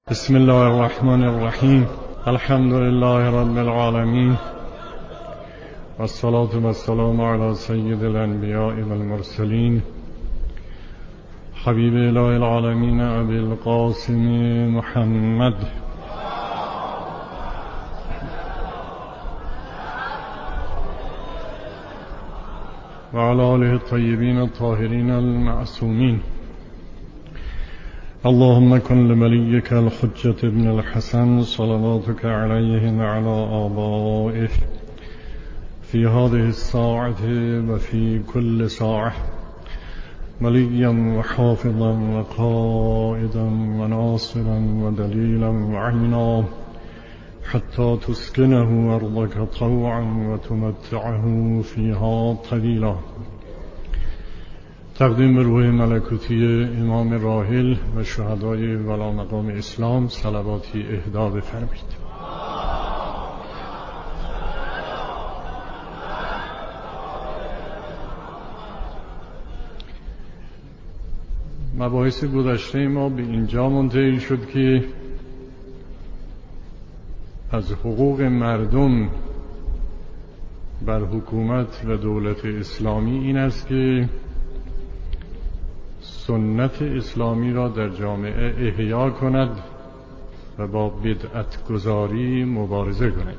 بسم الله الرحمن الرحیم. الحمد لله رب العالمین والصلاة والسلام على سید الانبیاء والمرسلین حبیب اله العالمین ابی القاسم محمد و علی آله الطیبین الطاهرین المعصومین. اللهم كن لوليك الحجة ابن الحسن صلواتك عليه وعلى آبائه في هذه الساعة وفي كل ساعة وليا وحافظا وقائدا وناصرا ودليلا وعينا حتى تسكنه أرضك طوعا وتمتعه فيها طويلا. تقدیم به روح ملکوتی امام راحل و شهدای ولامقام اسلام صلواتی اهدا بفرمایید. مباحث گذشته ما به اینجا منتهی شد که از حقوق مردم بر حکومت و دولت اسلامی این است که سنت اسلامی را در جامعه احیا کند و با بدعت گذاری مبارزه کند.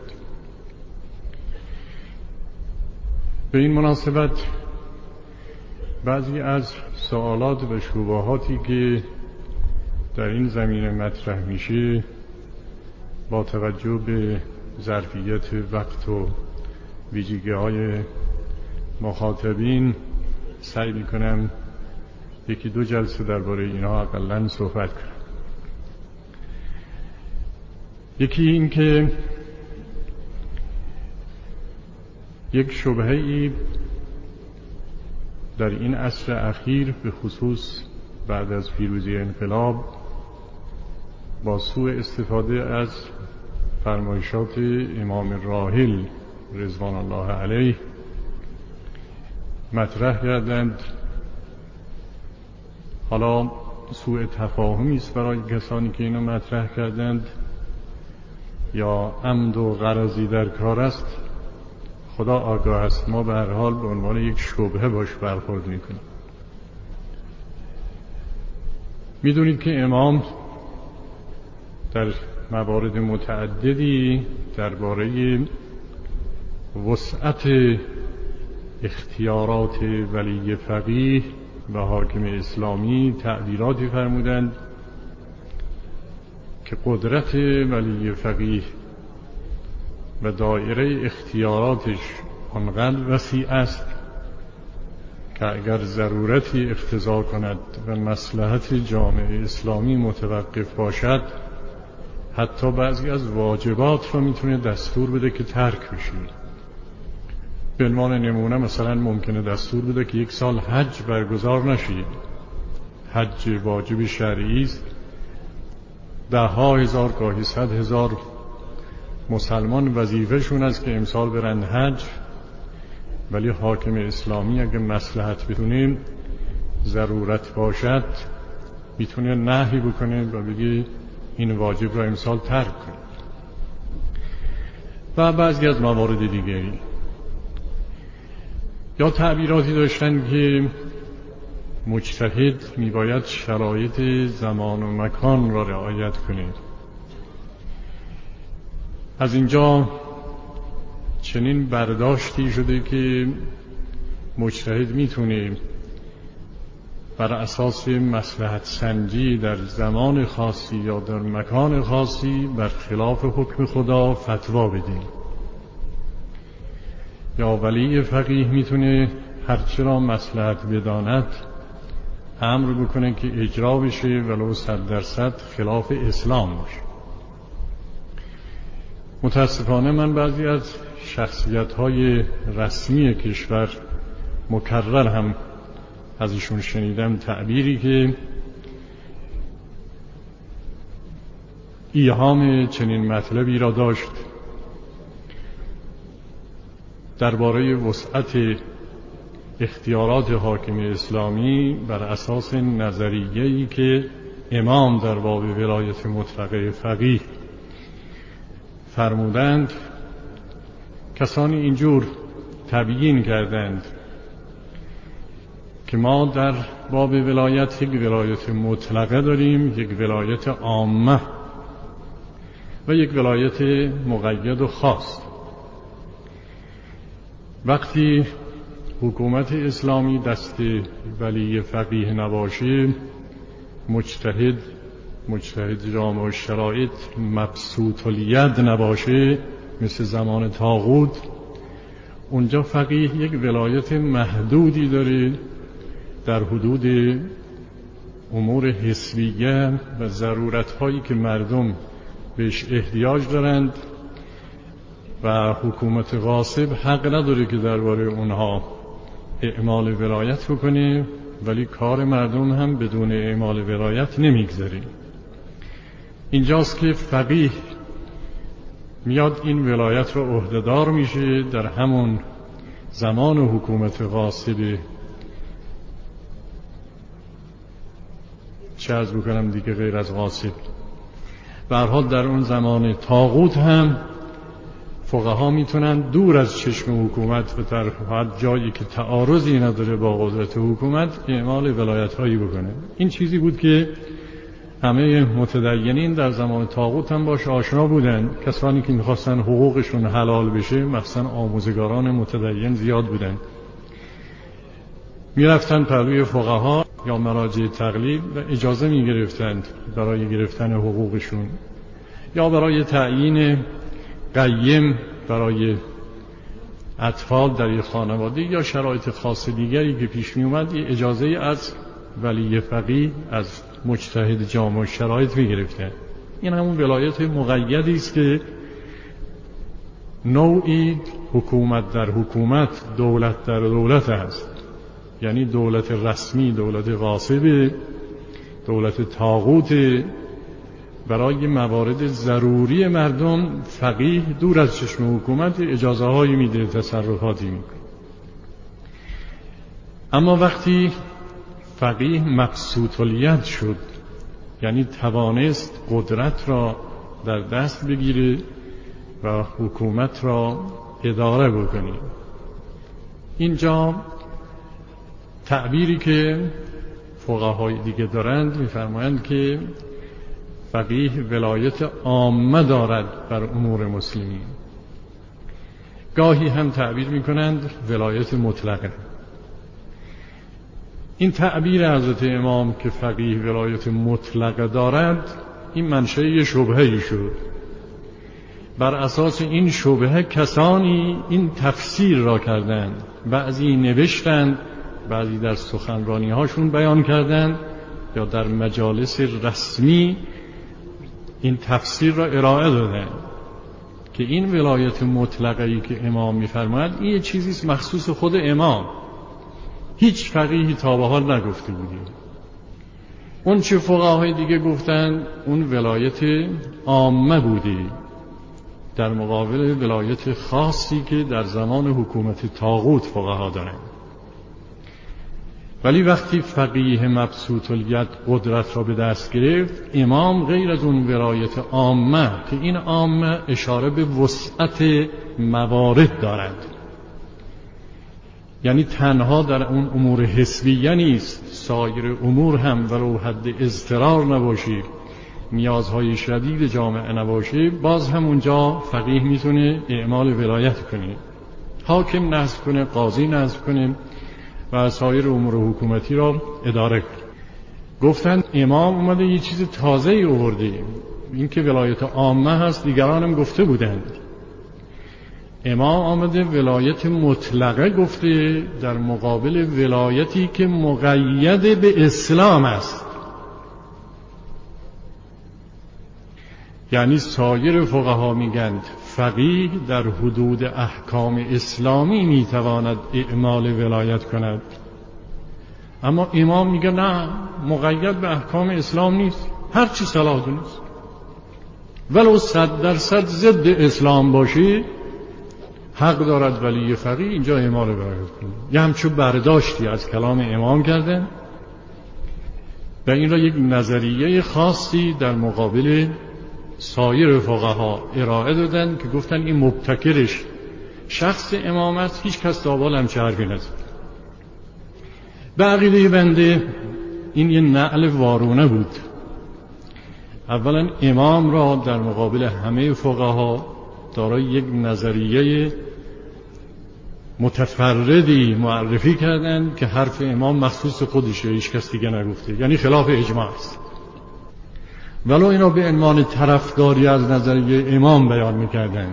به این مناسبت بعضی از سوالات و شبهاتی که در این زمینه مطرح میشه با توجه به ظرفیت وقت و ویژگی‌های مخاطبین سعی میکنم یکی دو جلسه درباره اینها اقلن صحبت کنم. یکی این که یک شبهه‌ای در این عصر اخیر به خصوص بعد از پیروزی انقلاب با سوء استفاده از فرمایشات امام راحل رضوان الله علیه مطرح کردند. حالا سوء تفاهمی است برای کسانی که اینو مطرح کردند یا عمد و غرضی در کار است، خدا آگاه است. ما به هر حال به عنوان یک شبهه باش برخورد میکنیم. میدونید که امام در موارد متعددی درباره وسعت اختیارات ولی فقیه و حاکم اسلامی تعبیراتی فرمودند که قدرت ولی فقیه و دایره اختیاراتش آنقدر وسیع است که اگر ضرورتی اقتضا کند و مصلحت جامعه اسلامی متوقف باشد حتی بعضی از واجبات رو میتونه دستور بده که ترک بشه. به عنوان نمونه مثلا ممکنه دستور بده که یک سال حج برگزار نشه. حج واجب شرعی است. ده ها هزار گاهی 100,000 مسلمان وظیفه‌شون است که امسال برن حج، ولی حاکم اسلامی اگه مصلحت بدونه ضرورت باشد میتونه نهی بکنه و بگه این واجب را امسال ترک کنه. و بعضی از موارد دیگری یا تعبیراتی داشتن که مجتهد میباید شرایط زمان و مکان را رعایت کنه. از اینجا چنین برداشتی شده که مجتهد میتونه بر اساس مصلحت سنجی در زمان خاصی یا در مکان خاصی بر خلاف حکم خدا فتوا بده، یا ولی فقیه میتونه هرچه را مصلحت بداند امر بکنه که اجرا بشه ولو 100% خلاف اسلام باشه. متاسفانه من بعضی از شخصیت‌های رسمی کشور مکرر هم ازشون شنیدم تعبیری که ایهام چنین مطلبی را داشت درباره وسعت اختیارات حاکم اسلامی بر اساس نظریه‌ای که امام در باب ولایت مطلقه فقیه فرمودند، کسانی اینجور تبیین کردند که ما در باب ولایت یک ولایت مطلقه داریم، یک ولایت عامه و یک ولایت مقید و خاص. وقتی حکومت اسلامی دست ولی فقیه نباشه، مجتهد جامع الشرایط مبسوط الید نباشه، مثل زمان طاغوت، اونجا فقیه یک ولایت محدودی داره در حدود امور حسیه و ضرورت‌هایی که مردم بهش احتیاج دارند و حکومت غاصب حق نداره که درباره اونها اعمال ولایت بکنه، ولی کار مردم هم بدون اعمال ولایت نمیگذره. اینجاست که فقیه میاد این ولایت رو عهدهدار میشه در همون زمان حکومت غاصب، چه عرض بکنم دیگه غیر از غاصب، به هر حال در اون زمان طاغوت هم فقها میتونن دور از چشم حکومت و در جایی که تعارضی نداره با قدرت حکومت اعمال ولایت هایی بکنه. این چیزی بود که همه متدینین در زمان طاغوت هم باش آشنا بودن. کسانی که میخواستن حقوقشون حلال بشه، مثلا آموزگاران متدین زیاد بودن، میرفتن پهلوی فقها یا مراجع تقلید و اجازه میگرفتند برای گرفتن حقوقشون، یا برای تعیین قیم برای اطفال در یک خانواده یا شرایط خاص دیگری که پیش می اومد، اجازه از ولی فقیه، از مجتهد جامع الشرایط میگرفتند. این همون ولایت مقیدی است که نوعی حکومت در حکومت، دولت در دولت است. یعنی دولت رسمی، دولت غاصب، دولت طاغوت، برای موارد ضروری مردم فقیه دور از چشم حکومت اجازه هایی میده، تصرفاتی میکنه. اما وقتی فقیه مبسوط الید شد، یعنی توانست قدرت را در دست بگیره و حکومت را اداره بکنه، اینجا تعبیری که فقهای دیگه دارند میفرمایند که فقیه ولایت عامه دارد بر امور مسلمین. گاهی هم تعبیر میکنند ولایت مطلقه. این تعبیر حضرت امام که فقیه ولایت مطلقه دارد، این منشأ شبهه‌ای شد. بر اساس این شبهه کسانی این تفسیر را کردند، بعضی نوشتند، بعضی در سخنرانی هاشون بیان کردند یا در مجالس رسمی این تفسیر را ارائه دادند که این ولایت مطلقه‌ای که امام می‌فرماید این یه چیزیست مخصوص خود امام، هیچ فقیهی تا به حال نگفته بوده. اون چه فقهای دیگه گفتند اون ولایت عامه بوده در مقابل ولایت خاصی که در زمان حکومت طاغوت فقها دارند. ولی وقتی فقیه مبسوط الید قدرت را به دست گرفت، امام غیر از اون ولایت عامه که این عامه اشاره به وسعت موارد دارد، یعنی تنها در اون امور حسیه نیست، سایر امور هم ولو حد اضطرار نباشی، نیازهای شدید جامعه نباشه، باز هم اونجا فقیه میتونه اعمال ولایت کنه، حاکم نصب کنه، قاضی نصب کنه و سایر امور حکومتی را اداره کنه. گفتن امام اومده یه چیز تازه‌ای آورده، این که ولایت عامه هست دیگران هم گفته بودند. امام آمده ولایت مطلقه گفته در مقابل ولایتی که مقید به اسلام است. یعنی سایر فقها میگند فقیه در حدود احکام اسلامی میتواند اعمال ولایت کند، اما امام میگه نه، مقید به احکام اسلام نیست، هر چی صلاح دونست ولو 100% ضد اسلام باشی حق دارد ولی فقیه اینجا اعمال ولایت کنه. یه همچون برداشتی از کلام امام کردن. و این را یک نظریه خاصی در مقابل سایر فقها ارائه دادن که گفتن این مبتکرش شخص امام است، هیچ کس دابال همچه حرفی نزد. به عقیده بنده این یه نعل وارونه بود. اولا امام را در مقابل همه فقها دارای یک نظریه متفردی معرفی کردن که حرف امام مخصوص خودشه، هیچ کس دیگه نگفته، یعنی خلاف اجماع است. ولو اینا به عنوان طرفداری از نظریه امام بیان میکردن،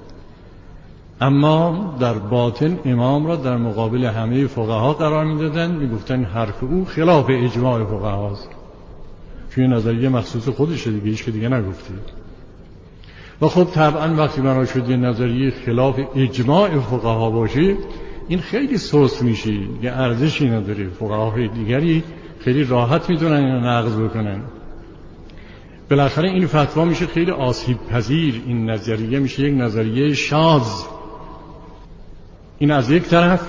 اما در باطن امام را در مقابل همه فقها قرار میدادن، میگفتن حرف او خلاف اجماع فقهاست، چون نظریه مخصوص خودشه دیگه، هیچ که دیگه نگفته. و خب طبعا وقتی بنا شد یه نظریه خلاف اجماع فقها باشه، این خیلی سست میشه، یه ارزشی نداره، فقهای دیگری خیلی راحت میتونن اینو نقض بکنن. بالاخره این فتوا میشه خیلی آسیب پذیر، این نظریه میشه یک نظریه شاذ. این از یک طرف.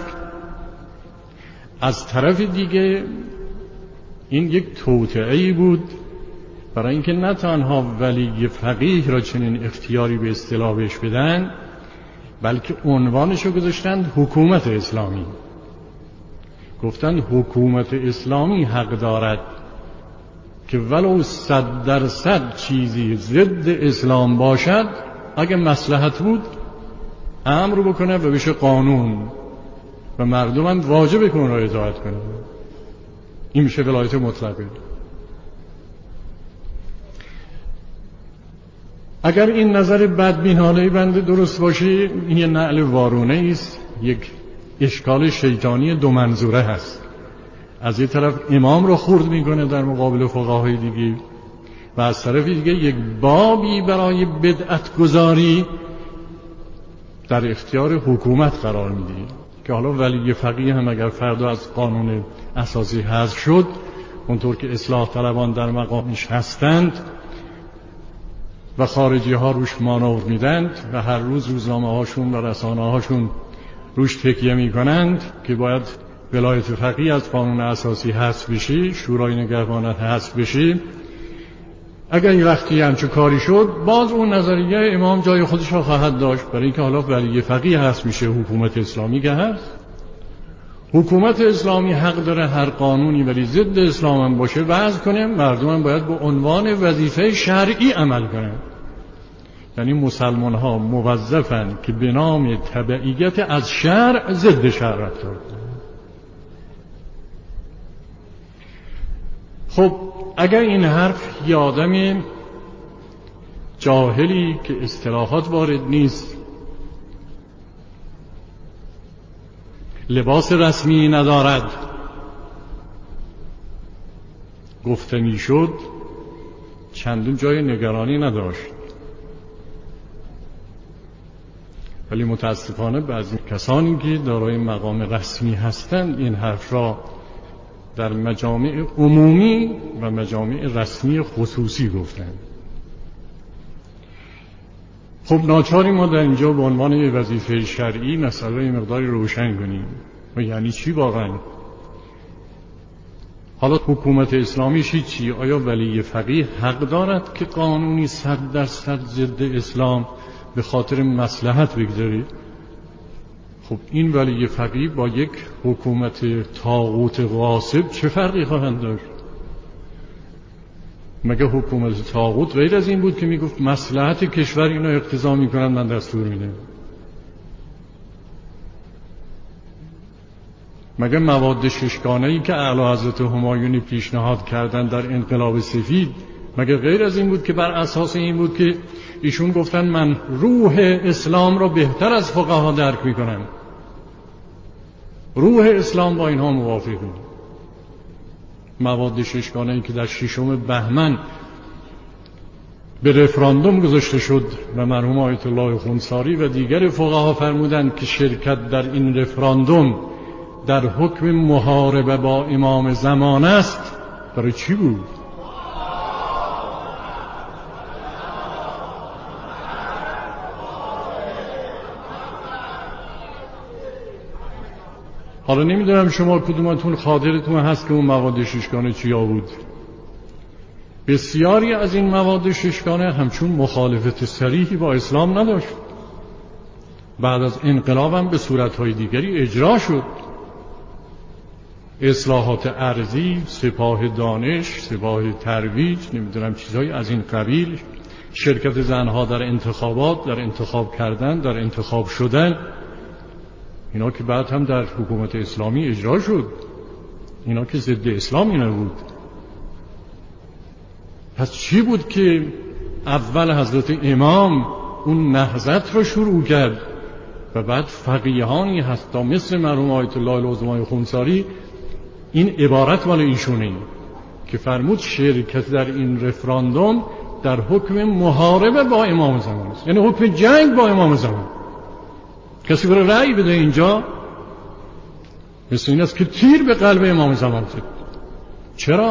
از طرف دیگه این یک توطئه‌ای بود برای اینکه نه تنها ولی فقیه را چنین اختیاری به اصطلاح بهش بدن، بلکه عنوانش رو گذاشتن حکومت اسلامی. گفتن حکومت اسلامی حق دارد که ولو 100% چیزی ضد اسلام باشد، اگه مصلحت بود امر بکنه و بشه قانون و مردم هم واجبه که اون را اطاعت کنه. این میشه ولایت مطلقه. اگر این نظر بدبینانه بنده درست باشه، این یه نعل وارونه است، یک اشکال شیطانی دو منظوره هست. از یک طرف امام رو خرد میکنه در مقابل فقهای دیگه، و از طرف دیگه یک بابی برای بدعت گذاری در اختیار حکومت قرار میده که حالا ولی فقیه هم اگر فردا از قانون اساسی حذف شد، اونطور که اصلاح طلبان در مقامش هستند و خارجی ها روش مانور میدند و هر روز روزنامه هاشون و رسانه هاشون روش تکیه میکنند که باید ولایت فقیه از قانون اساسی حذف بشه، شورای نگهبانان حذف بشه، اگر این وقتی همچه کاری شد، باز اون نظریه امام جای خودش را خواهد داشت، برای اینکه حالا ولی فقیه حذف میشه، حکومت اسلامی که هست. حکومت اسلامی حق داره هر قانونی ولی ضد اسلام هم باشه وضع کنه، مردم هم باید به عنوان وظیفه شرعی عمل کنه. یعنی مسلمان ها موظفن که به نام تبعیت از شرع ضد شرع رفتار کنن. خب اگر این حرف یه آدم جاهلی که اصطلاحات وارد نیست، لباس رسمی ندارد، گفته میشد چندون جای نگرانی نداشت. ولی متاسفانه بعضی کسانی که دارای مقام رسمی هستند این حرف را در مجامع عمومی و مجامع رسمی خصوصی گفتند. خب ناچاری ما در اینجا به عنوان یک وظیفه شرعی مسئله مقداری روشن کنیم و یعنی چی واقعا؟ حالا حکومت اسلامی چی؟ آیا ولی فقیه حق دارد که قانونی 100% ضد اسلام به خاطر مصلحت بگذاری؟ خب این ولی فقیه با یک حکومت طاغوت غاصب چه فرقی خواهند داشت؟ مگه حکومت طاغوت غیر از این بود که میگفت مصلحت کشور اینو اقتضا میکنن من دستور میدم؟ مگه مواد ششگانه‌ای که اعلی حضرت همایونی پیشنهاد کردن در انقلاب سفید، مگه غیر از این بود که بر اساس این بود که ایشون گفتن من روح اسلام را بهتر از فقها درک میکنم، روح اسلام با اینها موافقه؟ مواد ششگانه‌ای که در 6 بهمن به رفراندوم گذاشته شد و مرحوم آیت الله خونساری و دیگر فقها فرمودند که شرکت در این رفراندوم در حکم محاربه با امام زمان است، برای چی بود؟ حالا نمیدونم شما کدومتون خاطرتون هست که اون مواد ششگانه چیا بود. بسیاری از این مواد ششگانه همچون مخالفت صریحی با اسلام نداشت. بعد از انقلاب هم به صورتهای دیگری اجرا شد. اصلاحات ارضی، سپاه دانش، سپاه ترویج، نمیدونم چیزهای از این قبیل، شرکت زنها در انتخابات، در انتخاب کردن، در انتخاب شدن، اینا که بعد هم در حکومت اسلامی اجرا شد. اینا که ضد اسلامی نبود. پس چی بود که اول حضرت امام اون نهضت رو شروع کرد و بعد فقیهانی هست تا مثل مرحوم آیت الله العظمای خونساری، این عبارت مال ایشونه که فرمود شرکت در این رفراندوم در حکم محاربه با امام زمان است، یعنی حکم جنگ با امام زمان. کسی برای رأی بده اینجا مثل این است که تیر به قلب امام زمان زد. چرا؟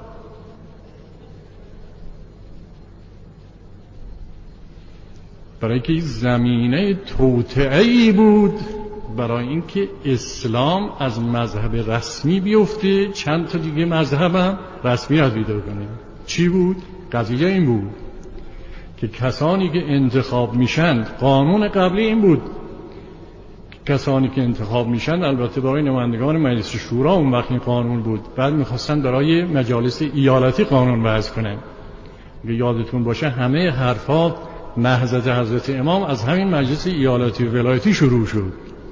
برای اینکه زمینه توطئه‌ای بود برای اینکه اسلام از مذهب رسمی بیفته چند تا دیگه مذهب هم رسمیت پیدا کنه. چی بود؟ قضیه این بود که کسانی که انتخاب میشند، قانون قبلی این بود کسانی که انتخاب میشند، البته برای نمایندگان مجلس شورا اون وقت این قانون بود، بعد میخواستن برای مجالس ایالتی قانون وضع کنن. یادتون باشه همه حرفا نهضت حضرت امام از همین مجلس ایالتی و ولایتی شروع شد.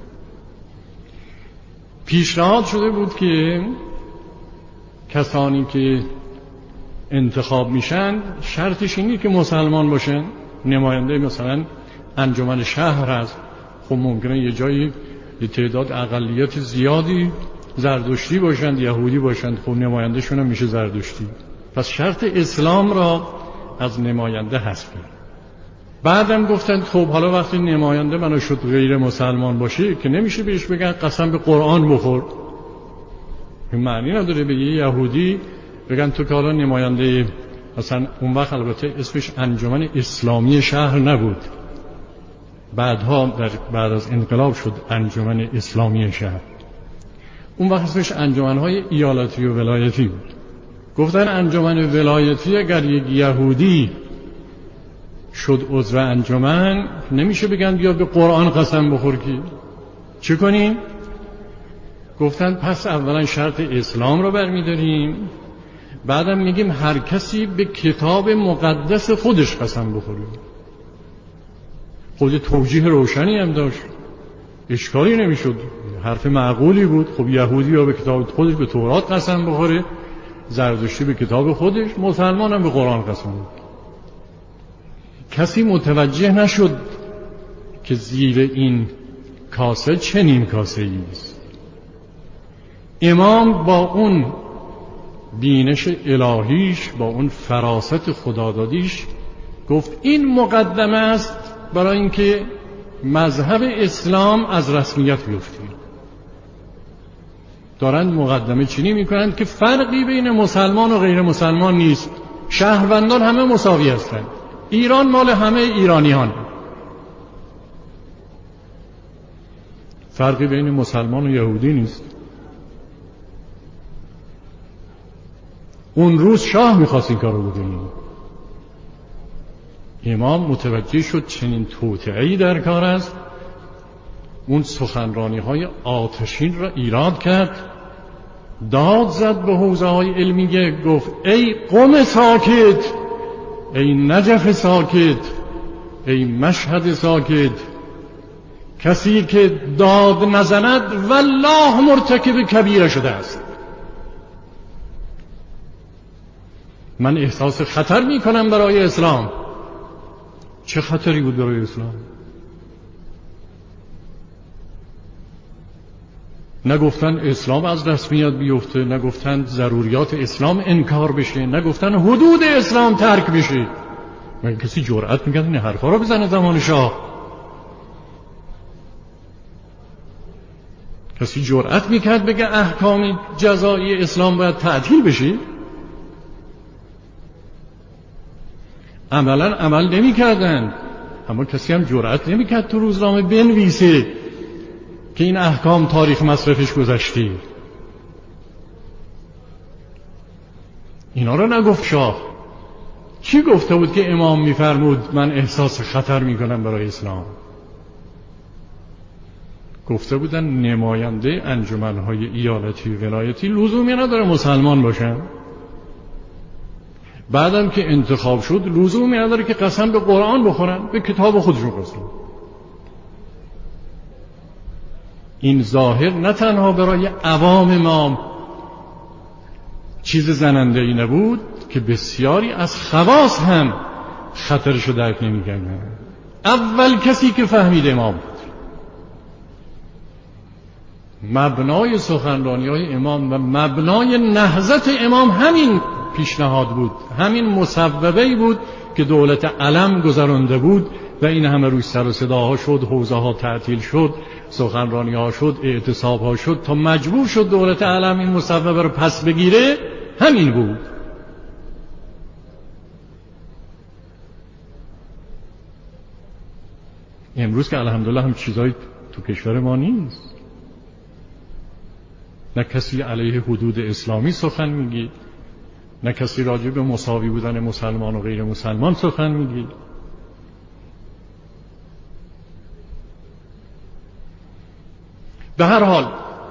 پیشنهاد شده بود که کسانی که انتخاب میشن شرطش اینه که مسلمان باشن. نماینده مثلا انجمن شهر هست، خب ممکنه یه جایی یه تعداد اقلیت زیادی زردشتی باشند، یهودی باشند، خب نماینده شون هم میشه زردشتی. پس شرط اسلام را از نماینده حذف کرد. بعدم گفتند خب حالا وقتی نماینده منو شد غیر مسلمان باشه که نمیشه بهش بگن قسم به قرآن بخور. این معنی نداره به یه یهودی بگن تو که حالا نماینده، مثلا اون وقت البته اسمش انجمن اسلامی شهر نبود، بعدها بعد از انقلاب شد انجمن اسلامی شهر، اون وقت اسمش انجمنهای ایالتی و ولایتی بود. گفتن انجمن ولایتی اگر یک یهودی شد عضو انجمن نمیشه بگن بیا به قرآن قسم بخور که چه کنیم؟ گفتن پس اولا شرط اسلام رو برمیداریم، بعدم میگیم هر کسی به کتاب مقدس خودش قسم بخوره. خود توجیه روشنی هم داشت، اشکالی نمیشد، حرف معقولی بود. خب یهودی یا به کتاب خودش به تورات قسم بخوره، زردشتی به کتاب خودش، مسلمان هم به قرآن قسم بخوره. کسی متوجه نشد که زیر این کاسه چنین کاسه‌ای است. امام با اون بینش الهیش، با اون فراست خدادادیش گفت این مقدمه است برای اینکه مذهب اسلام از رسمیت بیفته. دارند مقدمه چینی میکنند که فرقی بین مسلمان و غیر مسلمان نیست، شهروندان همه مساوی هستند، ایران مال همه ایرانیان، فرقی بین مسلمان و یهودی نیست. اون روز شاه میخواست این کارو بکنه. امام متوجه شد چنین توطئه‌ای در کار است، اون سخنرانی‌های آتشین را ایراد کرد، داد زد به حوزه‌های علمیه، گفت ای قم ساکت، ای نجف ساکت، ای مشهد ساکت، کسی که داد نزند والله مرتکب کبیره شده است. من احساس خطر میکنم برای اسلام. چه خطری بود برای اسلام؟ نگفتن اسلام از رسمیت بیفته، نگفتن ضروریات اسلام انکار بشه، نگفتن حدود اسلام ترک بشه. مگه کسی جرأت میکرد این حرفا رو بزنه زمان شاه؟ کسی جرأت میکرد بگه احکام جزایی اسلام باید تعطیل بشه؟ عملا عمل نمیکردند، اما کسی هم جرأت نمیکرد تو روزنامه بنویسه که این احکام تاریخ مصرفش گذشته. اینا رو نگفت شاه. کی گفته بود که امام میفرمود من احساس خطر میکنم برای اسلام؟ گفته بودن نماینده انجمنهای ایالتی و ولایتی لزومی نداره مسلمان باشن، بعدم که انتخاب شد لزومی نداره که قسم به قرآن بخورن، به کتاب خودشون قسم. این ظاهر نه تنها برای عوام ما چیز زننده ای نبود که بسیاری از خواص هم خطرشو درک نمی‌کردن. اول کسی که فهمید امام بود. مبنای سخنرانی‌های امام و مبنای نهضت امام همین پیشنهاد بود، همین مصوبه‌ای بود که دولت علم گذرانده بود و این همه روی سر و صداها شد، حوزه ها تعطیل شد، سخنرانی‌ها شد، اعتصاب‌ها شد تا مجبور شد دولت علم این مصوبه رو پس بگیره. همین بود. امروز که الحمدلله هم چیزایی تو کشور ما نیست، نه کسی علیه حدود اسلامی سخن میگه، نه کسی راجع به مساوی بودن مسلمان و غیر مسلمان سخن میگه. به هر حال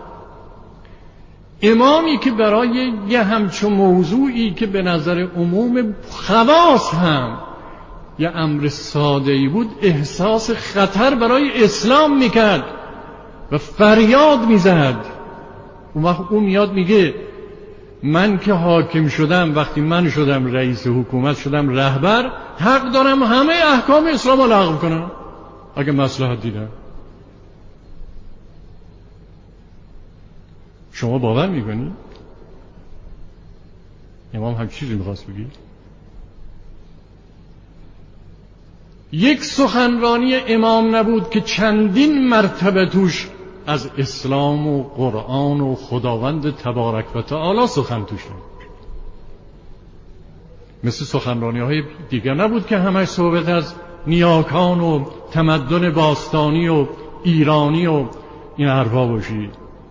امامی که برای یه همچون موضوعی که به نظر عموم خواص هم یه امر ساده‌ای بود احساس خطر برای اسلام میکرد و فریاد میزد، اون وقت اون میاد میگه من که حاکم شدم، وقتی من شدم رئیس حکومت، شدم رهبر، حق دارم همه احکام اسلام رو لغو کنم اگه مصلحت دیدم. شما باور میکنی؟ امام هم چیزی میخواست بگی؟ یک سخنرانی امام نبود که چندین مرتبه توش از اسلام و قرآن و خداوند تبارک و تعالی سخن توش نبود. مثل سخنرانی‌های دیگر نبود که همش صحبت از نیاکان و تمدن باستانی و ایرانی و این حرفا باشی.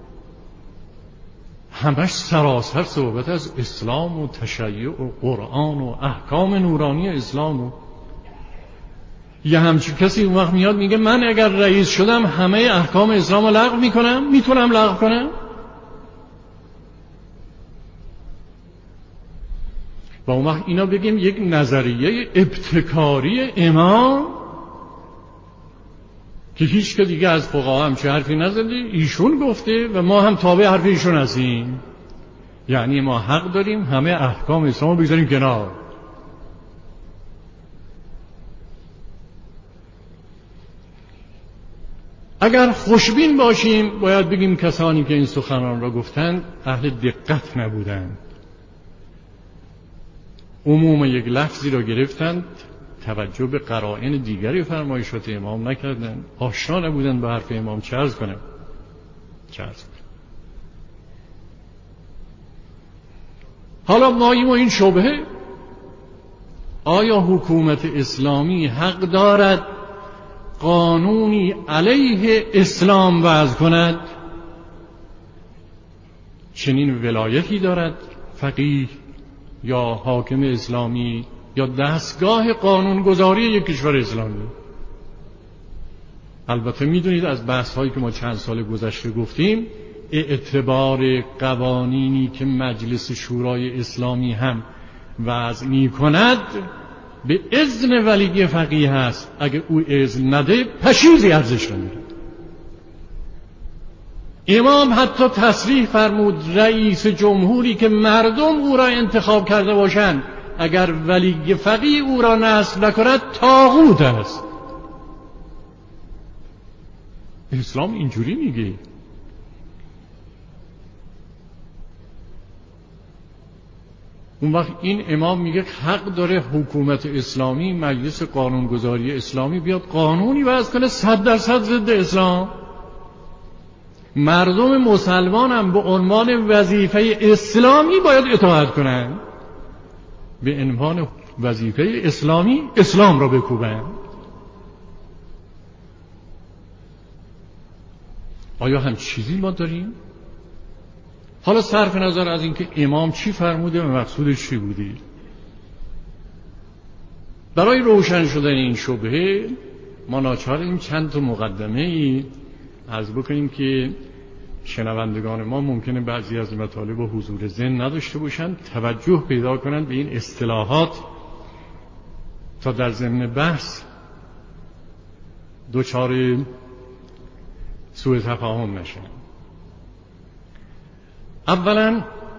همش سراسر صحبت از اسلام و تشیع و قرآن و احکام نورانی اسلام. و یه همچین کسی اون وقت میاد میگه من اگر رئیس شدم همه احکام اسلام رو لغو میکنم، میتونم لغو کنم. و اون وقت اینا بگیم یک نظریه ابتکاری امام که هیچ که دیگه از فقها هم چه حرفی نزده، ایشون گفته و ما هم تابع حرف ایشون هستیم. یعنی ما حق داریم همه احکام اسلام رو بگذاریم کنار. اگر خوشبین باشیم باید بگیم کسانی که این سخنان را گفتند اهل دقت نبودند. عموم یک لفظی را گرفتند، توجه به قرائن دیگری فرمایشات امام نکردند، آشنا نبودند به حرف امام. چه عرض کنم؟ حالا ما این شبهه، آیا حکومت اسلامی حق دارد قانونی علیه اسلام وضع کند؟ چنین ولایتی دارد فقیه یا حاکم اسلامی یا دستگاه قانونگذاری یک کشور اسلامی؟ البته میدونید از بحث هایی که ما چند سال گذشته گفتیم، اعتبار قوانینی که مجلس شورای اسلامی هم وضع می کند به اذن ولی فقیه هست. اگه او اذن نده پشیزی ارزش نداره. امام حتی تصریح فرمود رئیس جمهوری که مردم او را انتخاب کرده باشند اگر ولی فقیه او را نصب نکند طاغوت است. اسلام اینجوری میگه. اون وقت این امام میگه حق داره حکومت اسلامی، مجلس قانونگذاری اسلامی بیاد قانونی وضع کنه 100% ضد اسلام. مردم مسلمان هم به عنوان وظیفه اسلامی باید اطاعت کنن، به عنوان وظیفه اسلامی اسلام را بکوبن. آیا هم چیزی ما داریم؟ حالا صرف نظر از اینکه امام چی فرموده و مقصودش چی بودی، برای روشن شدن این شبهه ما ناچاریم چند تا مقدمه ای عرض بکنیم که شنوندگان ما ممکنه بعضی از مطالب و حضور ذهن نداشته باشند، توجه پیدا کنند به این اصطلاحات تا در ضمن بحث دچار سوء تفاهم نشن. اولا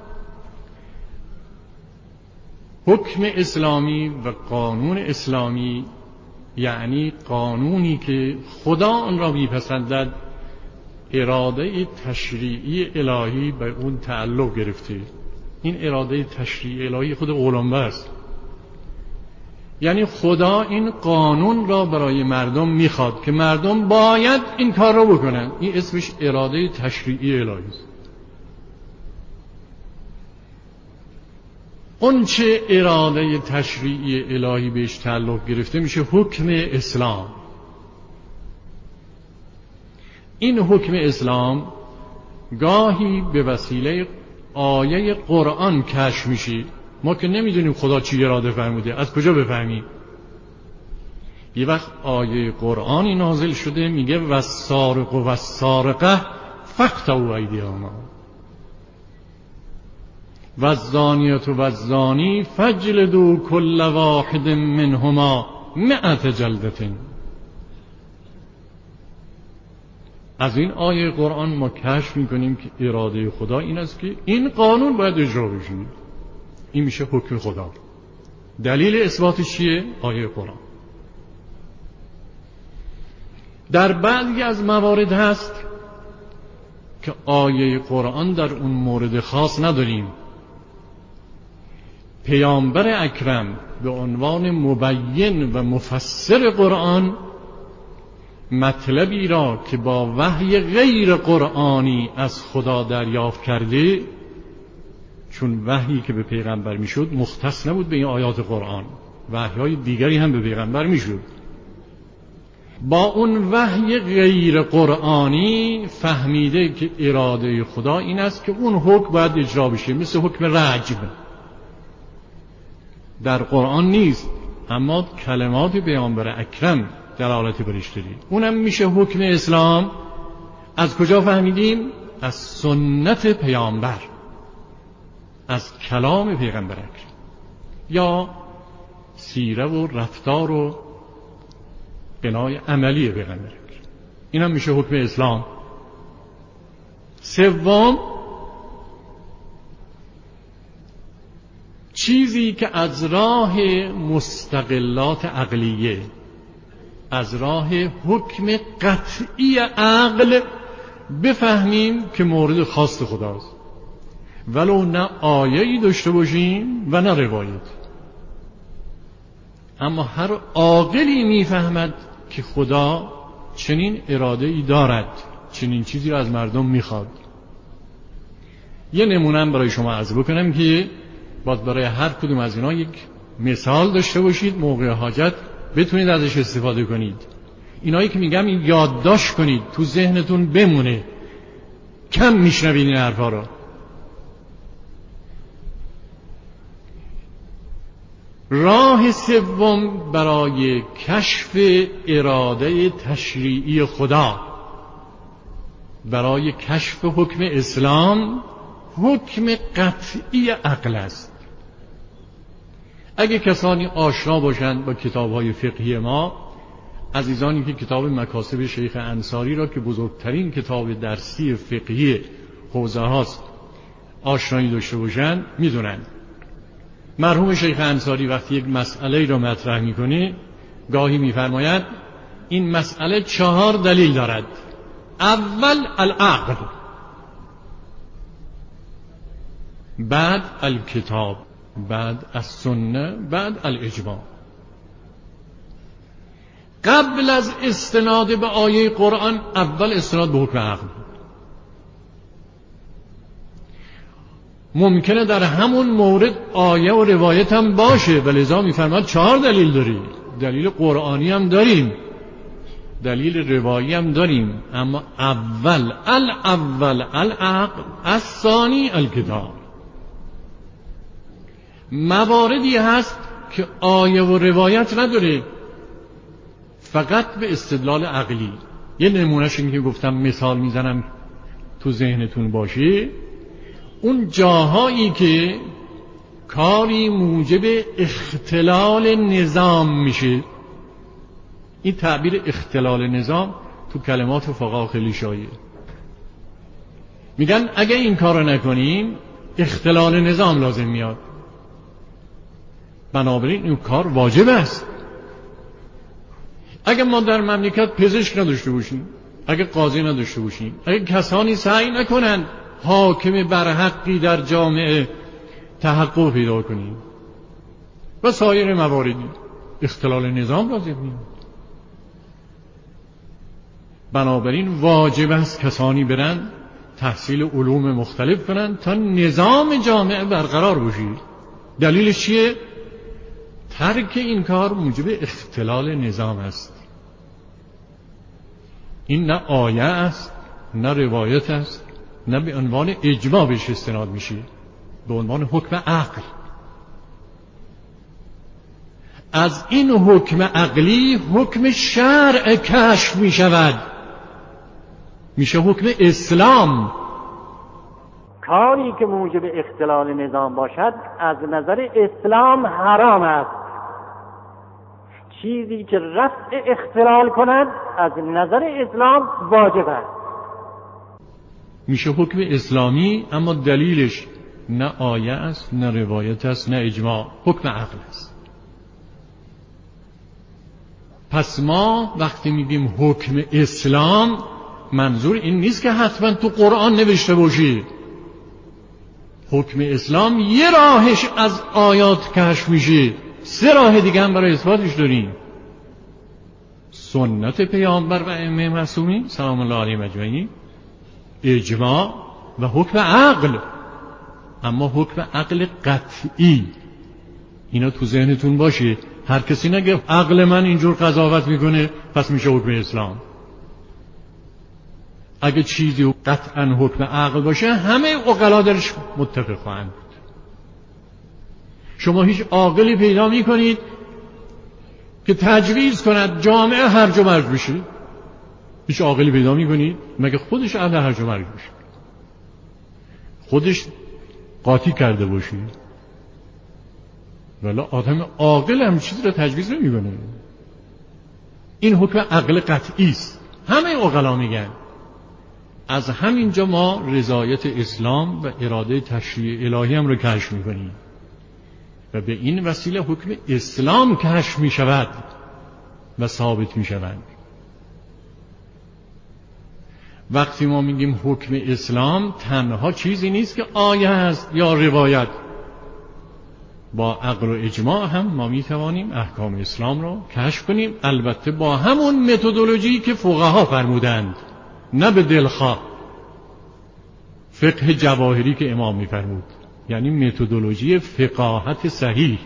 حکم اسلامی و قانون اسلامی یعنی قانونی که خدا آن را میپسندد، اراده تشریعی الهی به اون تعلق گرفته. این اراده تشریعی الهی خود اولنبه است، یعنی خدا این قانون را برای مردم میخواد که مردم باید این کار را بکنن. این اسمش اراده تشریعی الهی است. اون چه اراده تشریعی الهی بهش تعلق گرفته میشه حکم اسلام. این حکم اسلام گاهی به وسیله آیه قرآن کشف میشه. ما که نمیدونیم خدا چی اراده فرموده، از کجا بفهمیم؟ یه وقت آیه قرآنی نازل شده میگه والسارق والسارقه فاقطعوا ایدیهما والزانیة والزانی فاجلدوا كل واحد منهما 100 جلدة. از این آیه قرآن ما کشف میکنیم که اراده خدا این است که این قانون باید اجرا بشه. این میشه حکم خدا. دلیل اثباتش چیه؟ آیه قرآن. در بعضی از موارد هست که آیه قرآن در اون مورد خاص نداریم. پیامبر اکرم به عنوان مبین و مفسر قرآن مطلبی را که با وحی غیر قرآنی از خدا دریافت کرده، چون وحیی که به پیغمبر میشد مختص نبود به این آیات قرآن، وحی‌های دیگری هم به پیغمبر میشد، با اون وحی غیر قرآنی فهمیده که اراده خدا این است که اون حکم باید اجرا بشه. مثل حکم رجم در قرآن نیست، اما کلمات پیامبر اکرم دلالت برش داره. اونم میشه حکم اسلام. از کجا فهمیدیم؟ از سنت پیامبر، از کلام پیغمبر اکرم یا سیره و رفتار و بنای عملی پیغمبر اکرم. اینم میشه حکم اسلام. سوم، چیزی که از راه مستقلات عقلیه، از راه حکم قطعی عقل بفهمیم که مورد خواست خداست، ولو نه آیه‌ای داشته باشیم و نه روایت. اما هر عاقلی میفهمد که خدا چنین اراده‌ای دارد، چنین چیزی را از مردم میخواد. یه نمونه‌ام برای شما عرض بکنم که باید برای هر کدوم از اینا یک مثال داشته باشید، موقع حاجت بتونید ازش استفاده کنید. اینایی که میگم این یادداشت کنید، تو ذهنتون بمونه، کم میشنوید این حرفا رو. راه سوم برای کشف اراده تشریعی خدا، برای کشف حکم اسلام، حکم قطعی عقل است. اگه کسانی آشنا باشند با کتاب‌های فقهی ما، عزیزانی که کتاب مکاسب شیخ انصاری را که بزرگترین کتاب درسی فقهی حوزه هاست آشنایی داشته باشند، میدونند مرحوم شیخ انصاری وقتی یک مسئله را مطرح میکنه گاهی میفرماید این مسئله 4 دلیل دارد. اول العقل، بعد الکتاب، بعد السنه، بعد الاجماع. قبل از استناد به آیه قرآن اول استناد به حکم عقل. ممکنه در همون مورد آیه و روایت هم باشه، ولذا میفرماد 4 دلیل داری. دلیل قرآنی هم داریم، دلیل روایی هم داریم، اما اول العقل، الثانی الکتاب. مواردی هست که آیه و روایت نداره، فقط به استدلال عقلی. یه نمونهش این که گفتم مثال میزنم تو ذهنتون باشه، اون جاهایی که کاری موجب اختلال نظام میشه، این تعبیر اختلال نظام تو کلمات فقها خیلی شایعه. میگن اگه این کارو نکنیم اختلال نظام لازم میاد، بنابراین این کار واجب است. اگه ما در مملکت پزشک نداشته باشیم، اگه قاضی نداشته باشیم، اگه کسانی سعی نکنند حاکم برحقی در جامعه تحقق پیدا کنیم و سایر مواردی، اختلال نظام لازم میاد. بنابراین واجب است کسانی برند تحصیل علوم مختلف کنند تا نظام جامعه برقرار باشه. دلیلش چیه؟ ترک این کار موجب اختلال نظام است. این نه آیه است، نه روایت است، نه به عنوان اجماع بهش استناد میشه، به عنوان حکم عقل. از این حکم عقلی حکم شرع کشف می شود، میشه حکم اسلام. کاری که موجب اختلال نظام باشد از نظر اسلام حرام است. چیزی که رفع اختلال کند از نظر اسلام واجب است. میشه حکم اسلامی، اما دلیلش نه آیه است، نه روایت است، نه اجماع، حکم عقل است. پس ما وقتی میگیم حکم اسلام، منظور این نیست که حتما تو قرآن نوشته باشی. حکم اسلام یه راهش از آیات کشف میشه، 3 راه دیگه هم برای اثباتش داریم: سنت پیامبر و ائمه معصومین سلام الله علیهم اجمعین، اجماع و حکم عقل. اما حکم عقل قطعی، اینا تو ذهنتون باشه. هر کسی نگه عقل من اینجور قضاوت میکنه پس میشه حکم اسلام. اگه چیزی قطعا حکم عقل باشه همه عقلا درش متفق خواهند بود. شما هیچ عاقلی پیدا میکنید که تجویز کند جامعه هرج و مرج بشه؟ هیچ عاقلی پیدا میکنید مگه خودش اهل هرج و مرج بشه، خودش قاطی کرده باشه؟ ولی آدم عاقل هم چیزی رو تجویز نمیکنه. این حکم عقل قطعی است، همه عقلا میگن. از همینجا ما رضایت اسلام و اراده تشریع الهی هم رو کشف میکنیم و به این وسیله حکم اسلام کشف میشود و ثابت میشود. وقتی ما میگیم حکم اسلام، تنها چیزی نیست که آیه است یا روایت. با عقل و اجماع هم ما میتوانیم احکام اسلام رو کشف کنیم، البته با همون متدولوژی که فقها فرمودند، نه به دلخواه. فقه جواهری که امام میفرمود، یعنی متدولوژی فقاهت صحیح.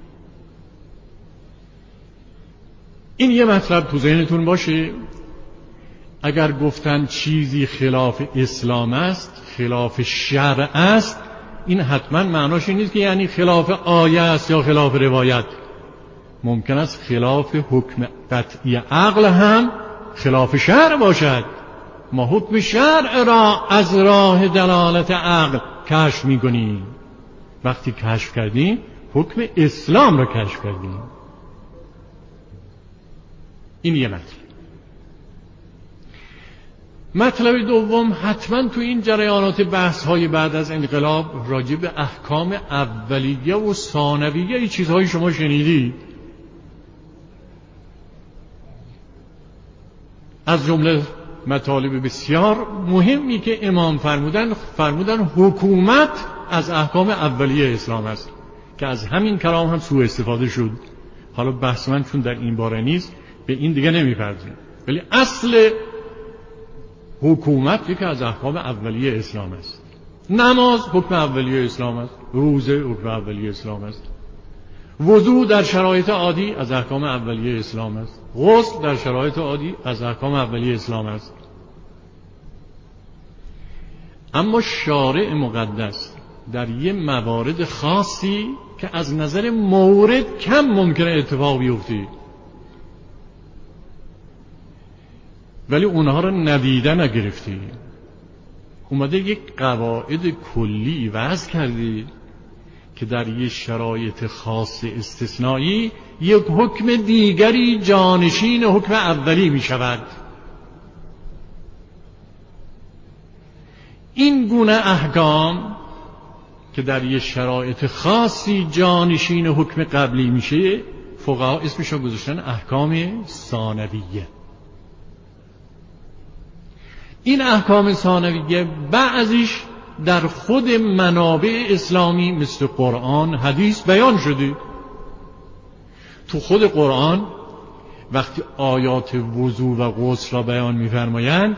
این یه مطلب تو ذهنتون باشه. اگر گفتن چیزی خلاف اسلام است، خلاف شرع است، این حتما معناش نیست که یعنی خلاف آیه است یا خلاف روایت. ممکن است خلاف حکم قطعی عقل هم خلاف شرع باشد. ما حکم شرع را از راه دلالت عقل کشف می‌کنیم. وقتی کشف کردیم حکم اسلام را کشف کردیم. این یه مطلب دوم، حتما تو این جریانات بحث‌های بعد از انقلاب راجع به احکام اولیه و ثانویه ای چیزهای شما شنیدی. از جمله مطالب بسیار مهمی که امام فرمودن حکومت از احکام اولیه اسلام است که از همین کلام هم سوء استفاده شد. حالا بحث من چون در این باره نیست به این دیگه نمی‌پردازیم، ولی اصل حکومت یکی از احکام اولیه اسلام است. نماز حکم اولیه اسلام است، روزه حکم اولیه اسلام است، وضو در شرایط عادی از احکام اولیه اسلام است، غسل در شرایط عادی از احکام اولیه اسلام است. اما شارع مقدس در یه موارد خاصی که از نظر مورد کم ممکنه اتفاق بیفته، ولی اونها رو ندیده نگرفتی. اومده یک قواعد کلی وضع کردی که در یک شرایط خاص استثنایی یک حکم دیگری جانشین حکم اولی می شود. این گونه احکام که در یک شرایط خاصی جانشین حکم قبلی میشه، فقها اسمش رو گذاشتن احکام ثانویه. این احکام ثانویه بعضیش در خود منابع اسلامی مثل قرآن، حدیث بیان شده. تو خود قرآن وقتی آیات وضو و غسل را بیان می‌فرمایند،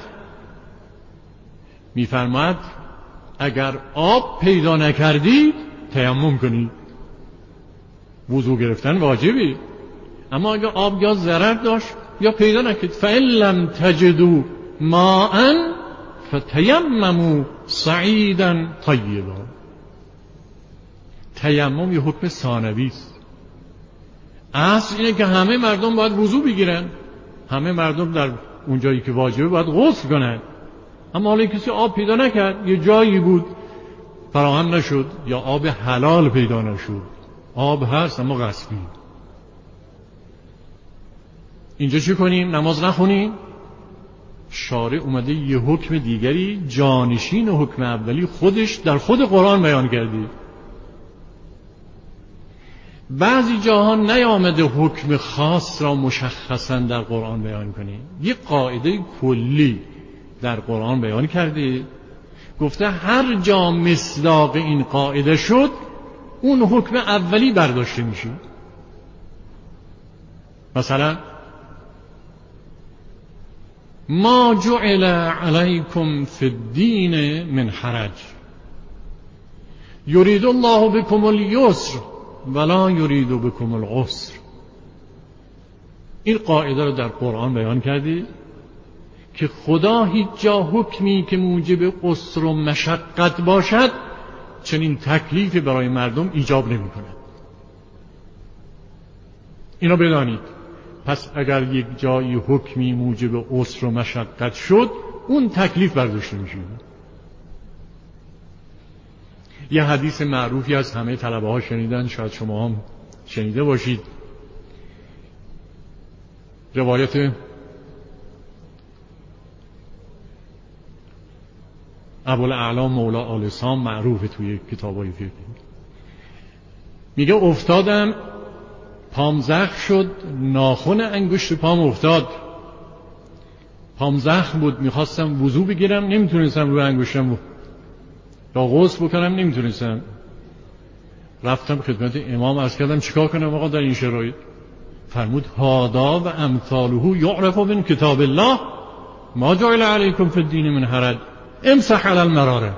می‌فرماید اگر آب پیدا نکردید تیمم کنید. وضو گرفتن واجبی، اما اگر آب یا ضرر داشت یا پیدا نکردید، فإن لم تجدوا ماء فتیمموا صعیدا طیبا. تیمم یه حکم ثانوی است. اصل اینه که همه مردم باید وضو بگیرن، همه مردم در اون جایی که واجبه باید غسل کنن. اما حالا کسی آب پیدا نکرد، یه جایی بود فراهم نشد یا آب حلال پیدا نشد، آب هست اما غصبی، اینجا چی کنیم؟ نماز نخونیم؟ شارع اومده یه حکم دیگری جانشین حکم اولی خودش در خود قرآن بیان کرده. بعضی جاها نیامده حکم خاص را مشخصا در قرآن بیان کنه، یه قاعده کلی در قرآن بیان کرده، گفته هر جا مصداق این قاعده شد اون حکم اولی برداشته میشه. مثلا ما جعل علیکم فی الدین من حرج یرید الله بكم اليسر ولا یرید بكم العسر. این قاعده رو در قرآن بیان کردی که خدا هیچ جا حکمی که موجب عسر و مشقت باشد چنین تکلیفی برای مردم ایجاب نمی کند. اینو بدانید. پس اگر یک جایی حکمی موجب عسر و مشقت شد اون تکلیف برداشته میشه. یه حدیث معروفی از همه طلبه ها شنیدن، شاید شما هم شنیده باشید، روایت ابوالاعلی مولا آل سام معروفه توی کتابای فقهی. میگه افتادم، پام زخم شد، ناخن انگشت پام افتاد، پام زخم بود، میخواستم وضو بگیرم نمیتونستم، روی انگشتم یا غسل بکنم نمیتونستم. رفتم خدمت امام عرض کردم چیکار کنم آقا در این شرایط؟ فرمود هادا و امثاله یعرف من کتاب الله ما جعل علیکم فی الدین من حرج امسح علی المراره.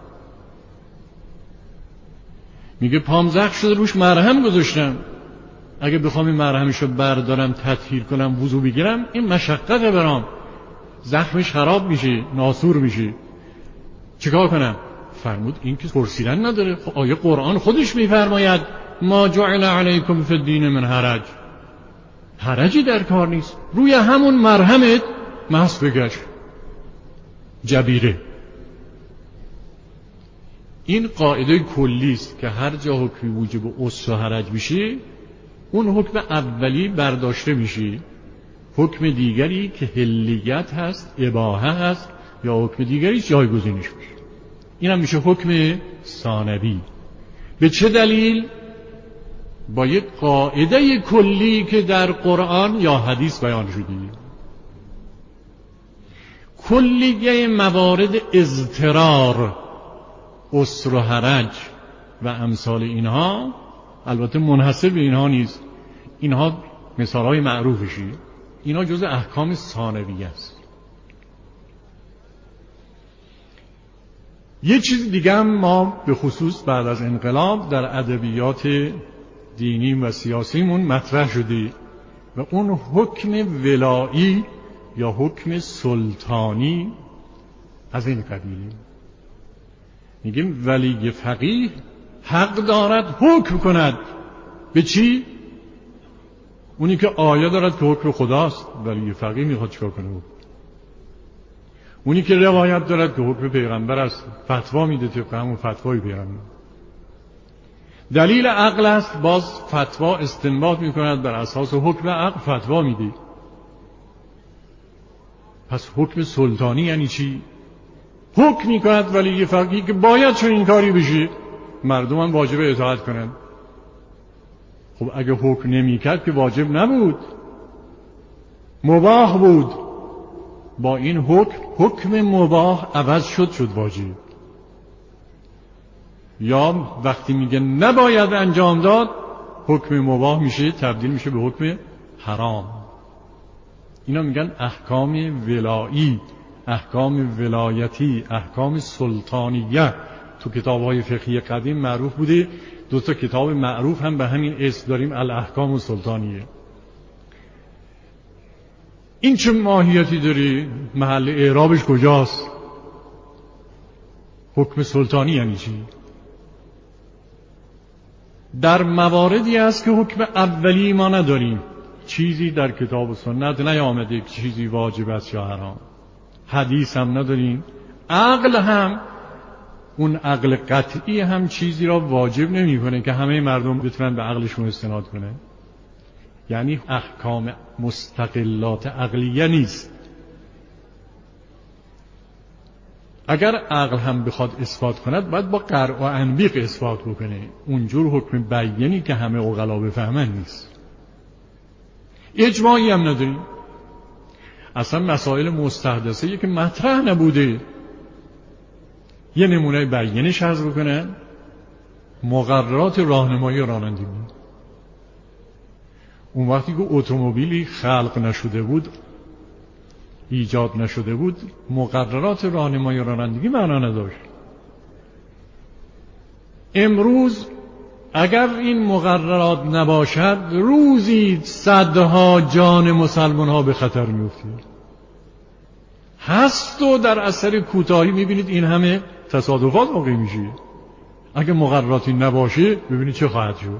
میگه پام زخم شده روش مرهم گذاشتم، اگه بخوام این مرهمشو بردارم تطهیر کنم وضو بگیرم این مشقته برام، زخمش خراب میشه، ناسور میشه، چیکار کنم؟ فرمود این که پرسیدن نداره، آیه قرآن خودش میفرماید ما جعل علیکم فی الدین من حرج، حرجی در کار نیست، روی همون مرهمت مسح بگش جبیره. این قاعده کلی است که هر جا حکمی موجب عسر و حرج میشه اون حکم اولی برداشته میشه، حکم دیگری که حلیت هست، اباحه هست یا حکم دیگری جایگزینش میشه. این هم میشه حکم ثانوی. به چه دلیل؟ با یک قاعده کلی که در قرآن یا حدیث بیان شده. کلیه موارد اضطرار، عسر و حرج و امثال اینها، البته منحصر به اینها نیست، اینها مثالهای معروفشی، اینها جز احکام ثانویه است. یه چیز دیگه هم ما به خصوص بعد از انقلاب در ادبیات دینی و سیاسیمون مطرح شده و اون حکم ولایی یا حکم سلطانی از این قبیله. میگیم ولی فقیه حق دارد حکم کند. به چی؟ اونی که آیه دارد که حکم خداست، ولی فقیه میخواد چیکار کنه؟ اونی که روایت دارد که حکم پیغمبر است، فتوا میده طبق همون فتوای پیغمبر. دلیل عقل است، باز فتوا استنباط میکند بر اساس حکم عقل فتوا میده. پس حکم سلطانی یعنی چی؟ حکم میکند ولی فقیه که باید چون این کاری بشه، مردم هم واجب اطاعت کنند. خب اگه حکم نمیکرد که واجب نبود، مباح بود. با این حکم مباح عوض شد واجب. یا وقتی میگه نباید انجام داد، حکم مباح میشه تبدیل میشه به حکم حرام. اینا میگن احکام ولایی، احکام ولایتی، احکام سلطانیه. تو کتاب‌های فقهی قدیم معروف بوده. 2 تا کتاب معروف هم به همین اسم داریم، الاحکام السلطانیه. این چه ماهیتی داره؟ محل اعرابش کجاست؟ حکم سلطانی یعنی چی؟ در مواردی است که حکم اولی ما نداریم، چیزی در کتاب و سنت نیامده که چیزی واجب است یا حرام، حدیث هم نداریم، عقل هم، اون عقل قطعی هم چیزی را واجب نمی کنه که همه مردم بتونن به عقلشون استناد کنه. یعنی احکام مستقلات عقلیه نیست. اگر عقل هم بخواد اثبات کند باید با قرع و انبیق اثبات بکنه، اونجور حکم بیانی که همه عقلا بفهمن نیست. اجماعی هم نداریم. اصلا مسائل مستحدثه که مطرح نبوده، یه نمونه بیانش عرض بکنن، مقررات راهنمایی رانندگی. اون وقتی که اتومبیلی خلق نشده بود، ایجاد نشده بود، مقررات راهنمایی رانندگی معنا نداشت. امروز اگر این مقررات نباشد، روزی صدها جان مسلمان ها به خطر میفته. هست و در اثر کوتاهی میبینید این همه تصادفات واقع میشه. اگه مقرراتی نباشه ببینید چه خواهد شد.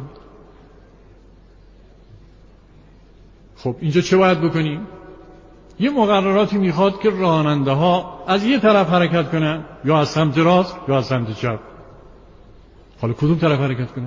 خب اینجا چه باید بکنیم؟ یه مقرراتی میخواد که راننده ها از یه طرف حرکت کنن، یا از سمت راست یا از سمت چپ. حالا کدوم طرف حرکت کنن؟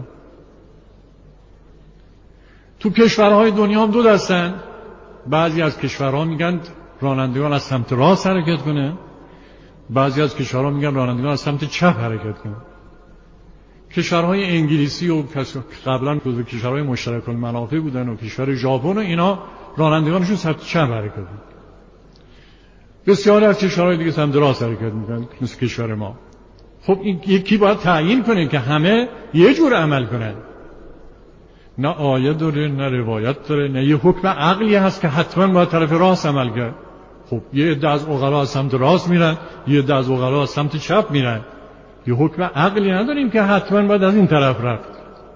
تو کشورهای دنیا هم 2 دستن. بعضی از کشورها میگن رانندگان از سمت راست حرکت کنن، بعضی از کشورها میگن رانندگان از سمت چپ حرکت کنن. کشورهای انگلیسی و قبلا کشورهای مشترک المنافع بودن و کشور ژاپن و اینا رانندگانشون سمت چپ حرکت میکنن. بسیاری از کشورهای دیگه سمت راست حرکت میکنن مثل کشور ما. خب این یکی باید تعیین کنه که همه یه جور عمل کنن. نه آیه داره، نه روایت داره، نه یه حکم عقلی هست که حتما باید طرف راست عمل کرد. خب یه عده از عقلا از سمت راست میرن، یه عده از عقلا از سمت چپ میرن. یه حکم عقلی نداریم که حتما باید از این طرف رفت.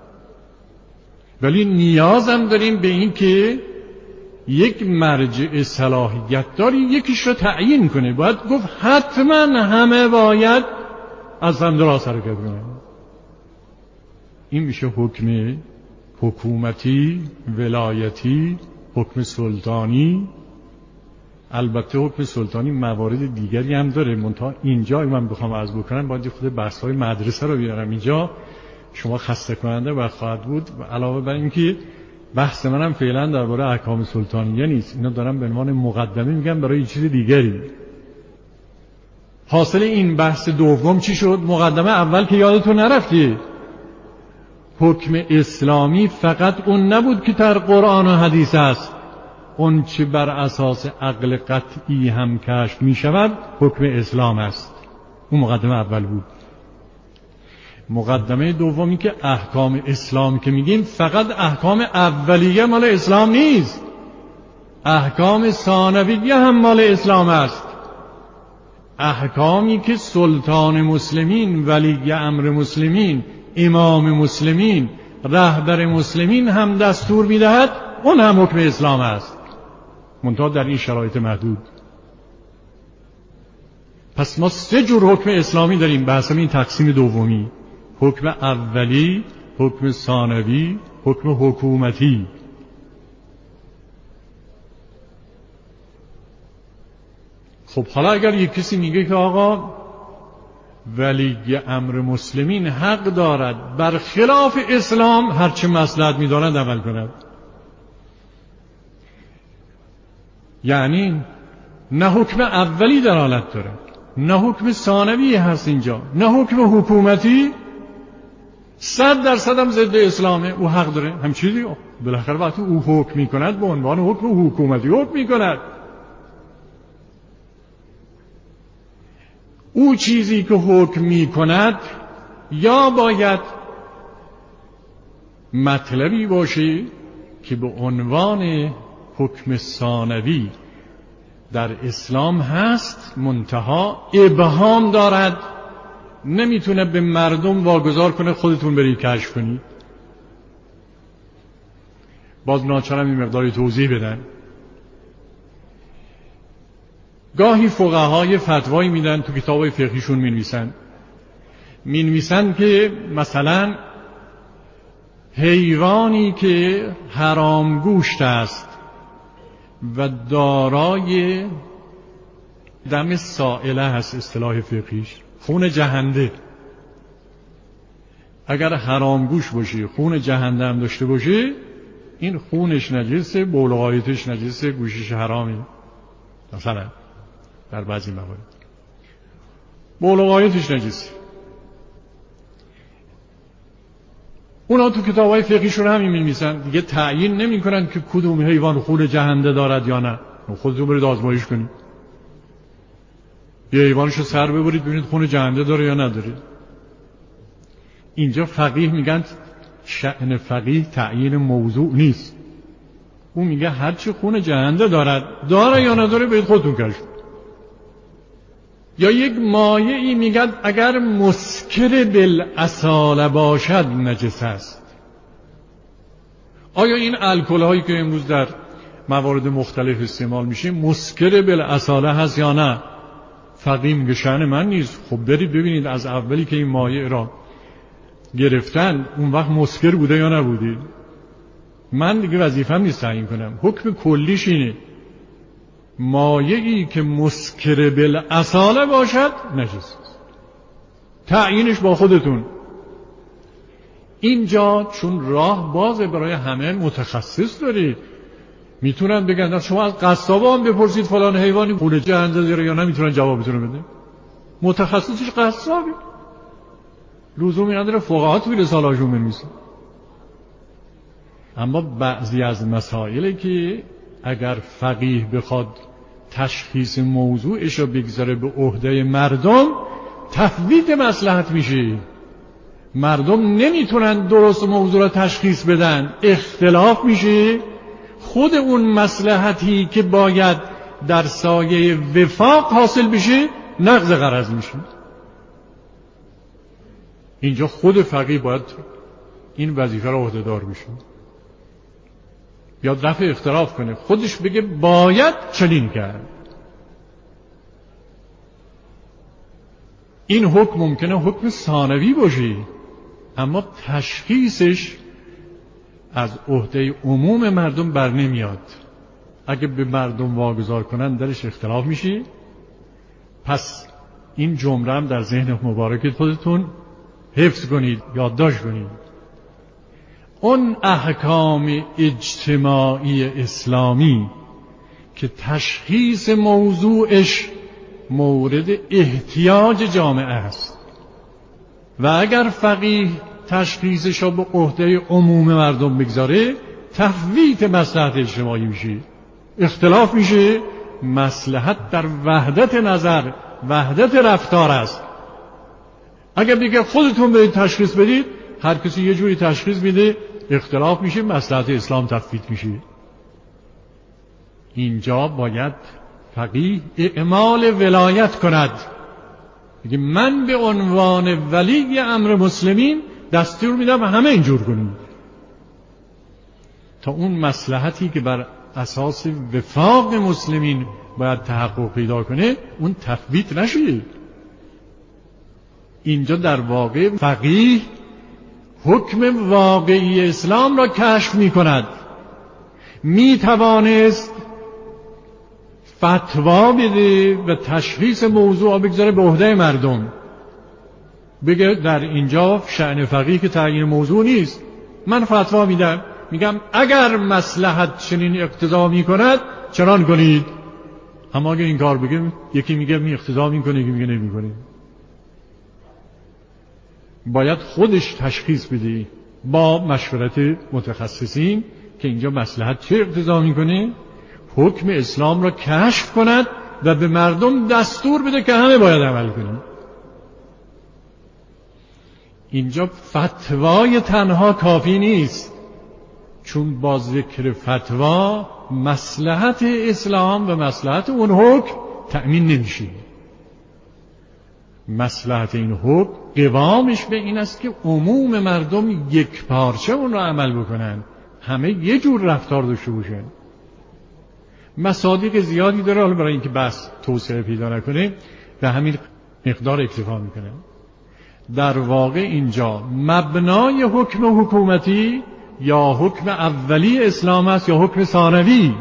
ولی نیازم داریم به این که یک مرجع صلاحیت داری یکیش رو تعیین کنه. باید گفت حتما همه باید از سمت راست حرکت کنن. این میشه حکم حکومتی، ولایتی، حکم سلطانی. البته حکم سلطانی موارد دیگری هم داره، منتها اینجا من بخوام عرض بکنم باید خود بحث‌های مدرسه رو بیارم اینجا، شما خسته کننده و خواهد بود. و علاوه بر اینکه بحث منم فعلا درباره احکام سلطانیه نیست، اینا دارم به عنوان مقدمه میگم برای چیز دیگری. حاصل این بحث دوم چی شد؟ مقدمه اول که یادتون نرفتی، حکم اسلامی فقط اون نبود که در قرآن و حدیث است، اون چه بر اساس عقل قطعی هم کشف می شود حکم اسلام است. اون مقدمه اول بود. مقدمه دومی که احکام اسلام که میگیم فقط احکام اولیه مال اسلام نیست، احکام ثانویه هم مال اسلام است. احکامی که سلطان مسلمین، ولی امر مسلمین، امام مسلمین، رهبر مسلمین هم دستور میدهد، اون هم حکم اسلام است، منتها در این شرایط محدود. پس ما 3 جور حکم اسلامی داریم. بحثم این تقسیم دومی، حکم اولی، حکم ثانوی، حکم حکومتی. خب حالا اگر یک کسی میگه که آقا ولی امر مسلمین حق دارد بر خلاف اسلام هرچه مصلحت می‌داند عمل کند، یعنی نه حکم اولی دلالت داره، نه حکم ثانوی هست اینجا، نه حکم حکومتی، 100% هم ضد اسلامه، او حق داره هم چیزی. بالاخره وقتی او حکم می‌کند به عنوان حکم حکومتی حکم می‌کند. او چیزی که حکم می‌کند یا باید مطلبی باشه که به عنوان حکم ثانوی در اسلام هست، منتها ابهام دارد، نمیتونه به مردم واگذار کنه خودتون برید کشف کنید. باز ناچارم این مقداری توضیح بدن. گاهی فقهای فتوایی میدن، تو کتابای فقهیشون مینویسن که مثلا حیوانی که حرام گوشت است و دارای دم سائله هست، اصطلاح فقهیش خون جهنده، اگر حرام گوش باشه خون جهنده هم داشته باشه، این خونش نجسه، بول و غایطش نجسه، گوشش حرامه. مثلا در بعضی موارد بول و غایطش نجسه. اونا تو کتابای فقهیشون همین می‌نویسن، دیگه تعیین نمی‌کنن که کدوم حیوان خون جهنده دارد یا نه. خودتون برید آزمایش کنید، یه حیوانشو سر ببرید ببینید خون جهنده داره یا نداره. اینجا فقیه میگن شأن فقیه تعیین موضوع نیست، اون میگه هرچی خون جهنده دارد، داره یا نداره برید خودتون کشف. یا یک مایعی میگن اگر مسکر بالاصاله باشد نجس است. آیا این الکل هایی که امروز در موارد مختلف استعمال میشه مسکر بالاصاله هست یا نه؟ فقیه میگه شأن من نیست. خب برید ببینید از اولی که این مایع را گرفتن اون وقت مسکر بوده یا نبوده. من دیگه وظیفه‌م نیست تعیین کنم. حکم کلیش اینه مایعی که مسکر بالاصاله باشد نجس است. تعیینش با خودتون. اینجا چون راه بازه برای همه متخصص دارید، میتونن بگن شما از قصابا هم بپرسید فلان حیوانی خون جهنده داره یا نه، میتونن جوابتون بده. متخصصش قصابی، لزومی نداره فقها توی رساله‌هاشون بنویسن. اما بعضی از مسائلی که اگر فقیه بخواد تشخیص موضوعش رو بگذاره به عهده مردم، تفویت مصلحت میشه. مردم نمیتونن درست موضوع رو تشخیص بدن، اختلاف میشه، خود اون مصلحتی که باید در سایه وفاق حاصل بشه نقض غرض میشه. اینجا خود فقیه باید این وظیفه رو عهده‌دار بشه، یا رفع اختلاف کنه، خودش بگه باید چنین کرد. این حکم ممکنه حکم ثانوی باشه، اما تشخیصش از عهده عموم مردم بر نمیاد. اگه به مردم واگذار کنن درش اختلاف میشه. پس این جمله هم در ذهن مبارک خودتون حفظ کنید، یادداشت کنید. اون احکام اجتماعی اسلامی که تشخیص موضوعش مورد احتیاج جامعه است و اگر فقیه تشخیصش رو به عهده عموم مردم بگذاره، تفویت مصلحت اجتماعی میشه، اختلاف میشه. مصلحت در وحدت نظر، وحدت رفتار است. اگر بگه خودتون برید تشخیص بدید، هر کسی یه جوری تشخیص میده، اختلاف میشه، مصلحت اسلام تفویت میشه. اینجا باید فقیه اعمال ولایت کند، بگه من به عنوان ولی امر مسلمین دستور میدم همه اینجور کنید، تا اون مصلحتی که بر اساس وفاق مسلمین باید تحقق پیدا کنه اون تفویت نشه. اینجا در واقع فقیه حکم واقعی اسلام را کشف می کند. می توانست فتوا بده و تشخیص موضوع بگذاره به عهده مردم، بگه در اینجا شأن فقیه که تعیین موضوع نیست، من فتوا میدم، میگم اگر مصلحت چنین اقتضا میکند چنان کنید. اما اگه این کار بگیم یکی میگه می اقتضا میکنه، یکی میگه نمیکنه. باید خودش تشخیص بده با مشورت متخصصین که اینجا مصلحت چه اقتضا میکنه، حکم اسلام را کشف کند و به مردم دستور بده که همه باید عمل کنیم. اینجا فتوای تنها کافی نیست، چون با ذکر فتوا مصلحت اسلام و مصلحت اون حکم تأمین نمیشه. مصلحت این حکم قوامش به این است که عموم مردم یک پارچه اون را عمل بکنن، همه یه جور رفتار داشته باشن. مصادیق زیادی داره، حالا برای اینکه بحث توسعه پیدا نکنه به همین مقدار اکتفا میکنه. در واقع اینجا مبنای حکم حکومتی یا حکم اولی اسلام است یا حکم ثانوی.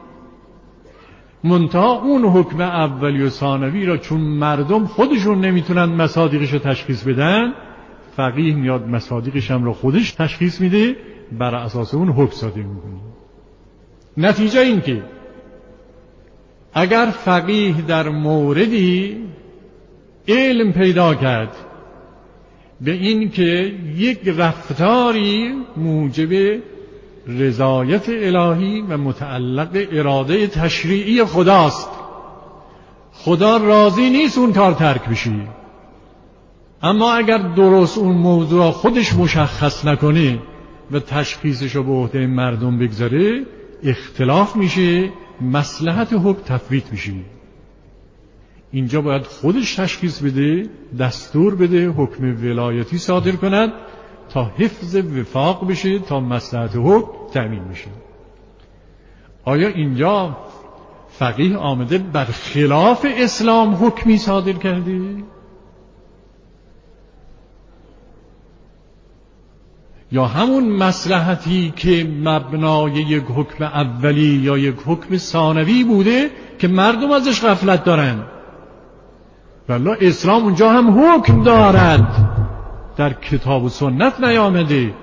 منتها اون حکم اولی و ثانوی را چون مردم خودشون نمیتونن مصادیقش رو تشخیص بدن، فقیه میاد مصادیقش هم رو خودش تشخیص میده، بر اساس اون حکم صادر میکنه. نتیجه این که اگر فقیه در موردی علم پیدا کرد به این که یک رفتاری موجب رضایت الهی و متعلق اراده تشریعی خداست، خدا راضی نیست اون کار ترک بشه، اما اگر درست اون موضوع خودش مشخص نکنه و تشخیصش رو به عهده مردم بگذاره، اختلاف میشه، مصلحت حکم تفویت میشه. اینجا باید خودش تشخیص بده، دستور بده، حکم ولایتی صادر کند تا حفظ وفاق بشه، تا مصلحت حکم تأمین بشه. آیا اینجا فقیه آمده بر خلاف اسلام حکمی صادر کرده؟ یا همون مصلحتی که مبنای یک حکم اولی یا یک حکم ثانوی بوده که مردم ازش غفلت دارن؟ والله اسلام اونجا هم حکم دارد، در کتاب و سنت نیامده.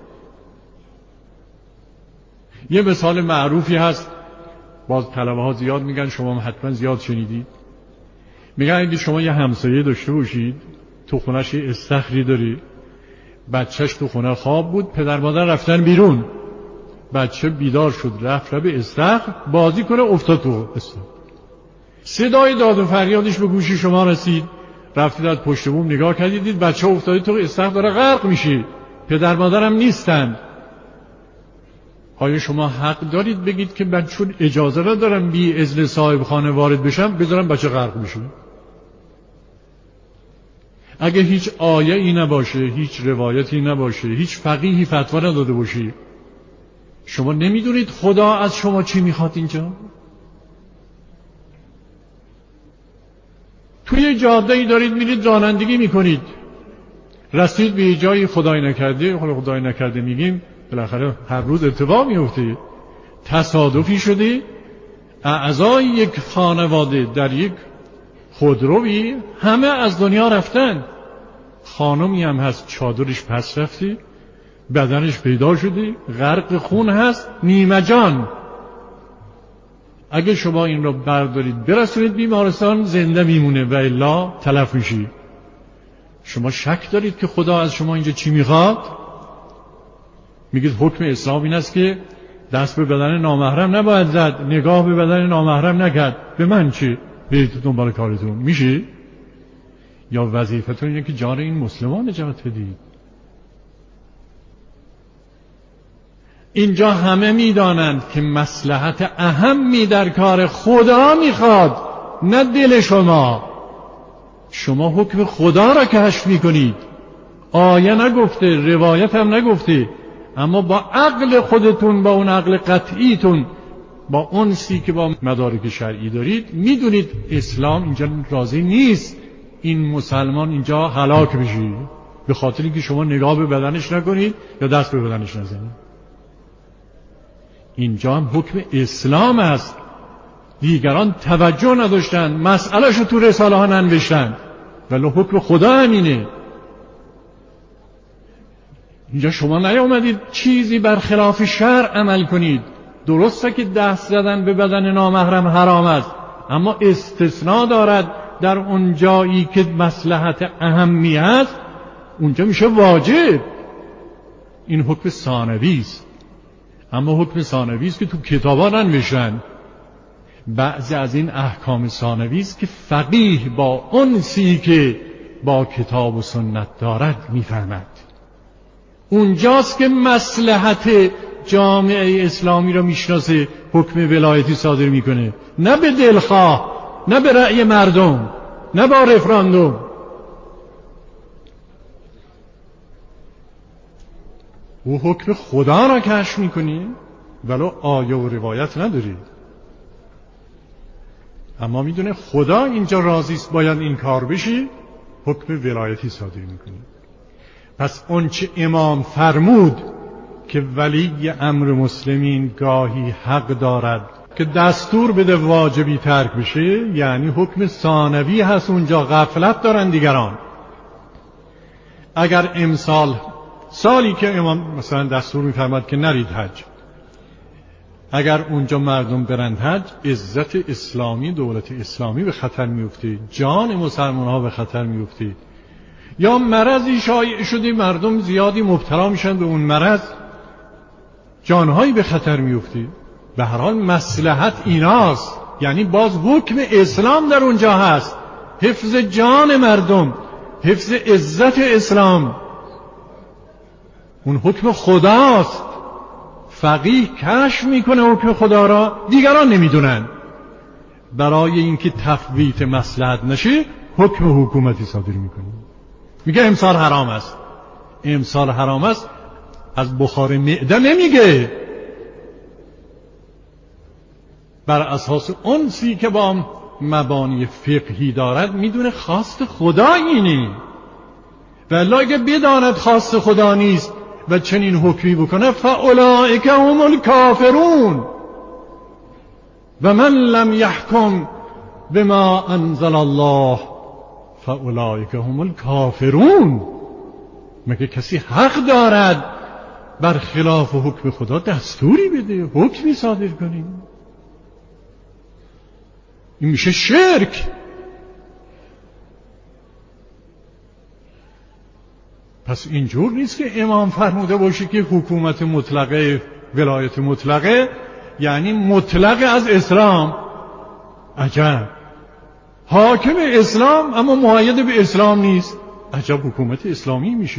یه مثال معروفی هست، باز طلبه ها زیاد میگن، شما هم حتما زیاد شنیدید. میگن اگه شما یه همسایه داشته باشید، تو خونش یه استخری داری، بچهش تو خونه خواب بود، پدر مادر رفتن بیرون، بچه بیدار شد رفت به استخر بازی کنه، افتاد تو استخر. صدای داد و فریادش به گوشی شما رسید، رفتید از پشت بوم نگاه کردید، دید بچه افتاده تو استخر داره غرق میشه، پدر مادرم نیستند. آیا شما حق دارید بگید که من چون اجازه ندارم بی اذن صاحب خانه وارد بشم بذارم بچه غرق بشه؟ اگه هیچ آیه ای نباشه، هیچ روایتی نباشه، هیچ فقیهی فتوا نداده باشی، شما نمیدونید خدا از شما چی میخواد اینجا؟ توی جاده‌ای دارید میرید رانندگی میکنید، رسید به جایی خدای نکرده، خدای نکرده میگیم بالاخره هر روز اتفاق میفته، تصادفی شده اعضای یک خانواده در یک خودروی همه از دنیا رفتن، خانمی هم هست چادرش پس رفته، بدنش پیدا شده غرق خون هست، نیمه جان. اگه شما این رو بردارید برسونید بیمارستان زنده میمونه و الا تلف میشی. شما شک دارید که خدا از شما اینجا چی میخواد؟ میگید حکم اسلام این است که دست به بدن نامحرم نباید زد، نگاه به بدن نامحرم نکرد، به من چی؟ برید دنبال کارتون. میشه؟ یا وظیفتون اینه که جان این مسلمان نجات بدید؟ اینجا همه میدانند که مصلحت اهمی در کار خدا میخواد، نه دل شما. شما حکم خدا را کشف میکنید، آیه نگفته، روایت هم نگفته، اما با عقل خودتون، با اون عقل قطعیتون، با اون سی که با مدارک شرعی دارید، میدونید اسلام اینجا راضی نیست این مسلمان اینجا هلاک بشی، به خاطر اینکه شما نگاه به بدنش نکنید یا دست به بدنش نزنید. اینجا هم حکم اسلام است. دیگران توجه نداشتن، مسئلهشو تو رساله ها ننوشتن، ولی حکم خدا همینه. اینجا شما نیامدید چیزی برخلاف شرع عمل کنید. درسته که دست زدن به بدن نامحرم حرام است، اما استثناء دارد. در اون جایی که مصلحت اهمی است اونجا میشه واجب. این حکم ثانوی است، اما حکم ثانوی است که تو کتابا ننوشتن. بعضی از این احکام ثانوی است که فقیه با انسی که با کتاب و سنت دارد میفهمد. اونجاست که مصلحت جامعه اسلامی را میشناسه، حکم ولایتی صادر میکنه، نه به دلخواه، نه به رأی مردم، نه با رفراندوم. او حکم خدا را کشف میکنی ولو آیه و روایت نداری، اما میدونه خدا اینجا راضی است باید این کار بشی، حکم ولایتی صادر میکنی. پس اون چه امام فرمود که ولی امر مسلمین گاهی حق دارد که دستور بده واجبی ترک بشه، یعنی حکم ثانوی هست. اونجا غفلت دارن دیگران. اگر امسال سالی که امام مثلا دستور میفرماد که نرید حج، اگر اونجا مردم برند حج، عزت اسلامی دولت اسلامی به خطر میفته، جان مسلمان ها به خطر میفته، یا مرضی شایع شده مردم زیادی مبتلا میشن به اون مرض، جانهایی به خطر میفته. به هر حال مصلحت ایناست، یعنی باز حکم اسلام در اونجا هست، حفظ جان مردم، حفظ عزت اسلام. اون حکم خداست. فقیه کشف میکنه حکم خدا را، دیگران نمیدونن. برای اینکه تفویت مصلحت نشه حکم حکومتی صادر میکنه، میگه امسال حرام است. امسال حرام است از بخار معده نمیگه، بر اساس انسی که با مبانی فقهی دارد میدونه خواست خدا اینه. ولی اگه بداند خواست خدا نیست و چنین حکمی بکنه، فاولئک هم الکافرون و من لم یحکم بما انزل الله فاولئک هم الکافرون. مگه کسی حق دارد برخلاف حکم خدا دستوری بده، حکمی صادر کنه؟ این میشه شرک. پس اینجور نیست که امام فرموده باشه که حکومت مطلقه، ولایت مطلقه یعنی مطلق از اسلام. عجب، حاکم اسلام اما مؤید به اسلام نیست، عجب حکومت اسلامی میشه.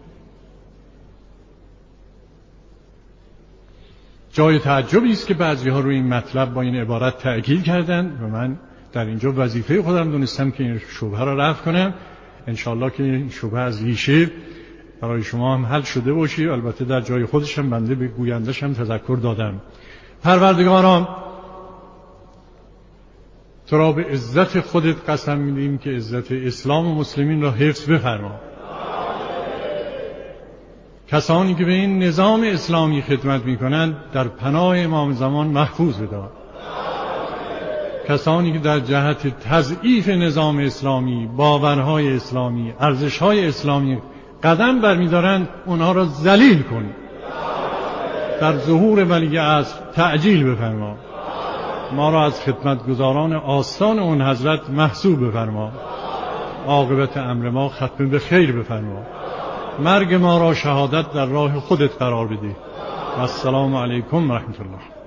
جای تعجبی است که بعضی‌ها روی این مطلب با این عبارت تأکید کردند و من در اینجا وظیفه خودم دونستم که این شبهه را رفع کنم. انشاءالله که این شبهه از ریشه برای شما هم حل شده باشه. البته در جای خودش هم بنده به گویندش هم تذکر دادم. پروردگارم، تو را به عزت خودت قسم میدیم که عزت اسلام و مسلمین را حفظ بفرما. کسانی که به این نظام اسلامی خدمت میکنند در پناه امام زمان محفوظ بدار. کسانی که در جهت تضعیف نظام اسلامی، باورهای اسلامی، ارزشهای اسلامی قدم برمیدارند، اونها را ذلیل کن. در ظهور ولی عصر تعجیل بفرما. ما را از خدمتگزاران آستان اون حضرت محسوب بفرما. عاقبت امر ما ختم به خیر بفرما. مرگ ما را شهادت در راه خودت قرار بده. السلام علیکم و رحمت الله.